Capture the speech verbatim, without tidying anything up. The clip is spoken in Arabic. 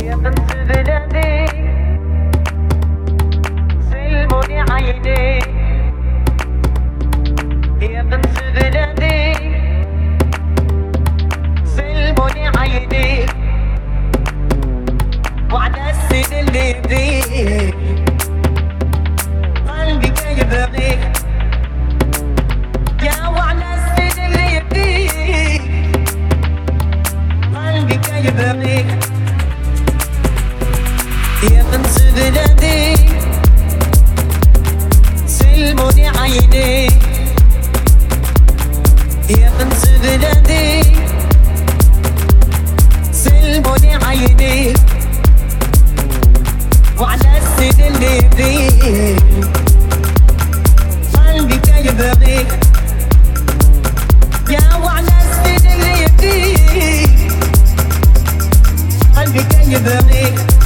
يا بنت بلادي سلموني عيني، يا بنت بلادي سلموني عيني، وعلى السن اللي بيه قلبي كان يبغيك، يا وعلى السن اللي بيه قلبي كان يبغيك، يا بنت بلادي سلموني عيني، يا بنت بلادي سلموني عيني، وعلى السن اللي بيه قلبي كان يبغيك، يا وعلى السن اللي بيه قلبي كان يبغيك.